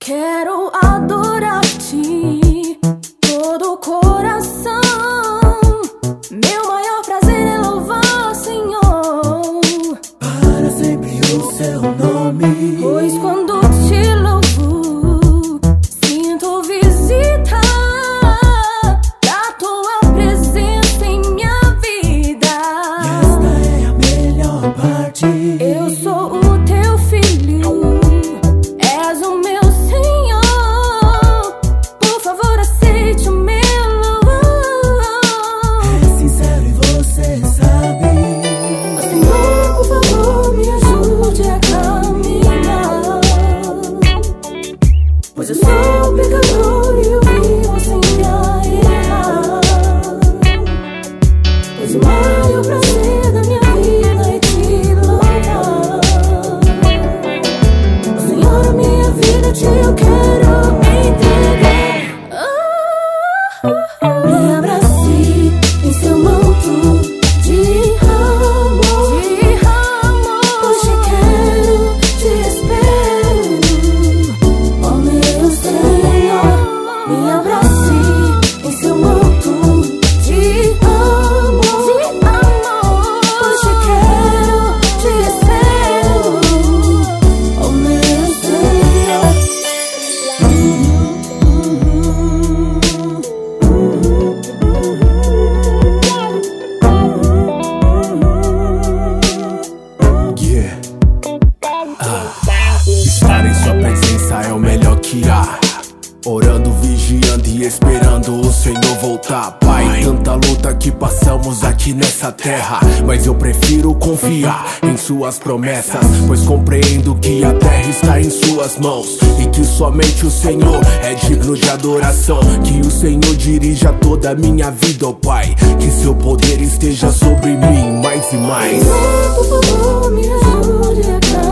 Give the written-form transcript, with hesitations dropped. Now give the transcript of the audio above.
Quero adorar-te todo o coração. Meu maior prazer é louvar, Senhor, para sempre o seu nome. Pois quando te louvo, sinto visita da tua presença em minha vida. E esta é a melhor parte. Eu sou o teu filho, és o meu Senhor. Por favor, aceite o meu louvor. É sincero e você sabe. Ó Senhor, por favor, me ajude a caminhar, pois eu sou pecador e eu vivo sem me errar. Pois o maior prazer da minha vida é te louvar. Ó Senhor, a minha vida a ti eu quero entregar. Me abrace em seu manto de amor, pois te quero, te espero, ó meu Senhor. Me abrace em seu manto de amor, pois te quero, te espero, ó meu Senhor. Estar em sua presença é o melhor que há. Orando, vigiando e esperando o Senhor voltar. Pai, tanta luta que passamos aqui nessa terra, mas eu prefiro confiar em suas promessas, pois compreendo que a terra está em suas mãos e que somente o Senhor é digno de adoração. Que o Senhor dirija toda a minha vida, ó Pai, que seu poder esteja sobre mim mais e mais. Por favor, me ajude a caminhar,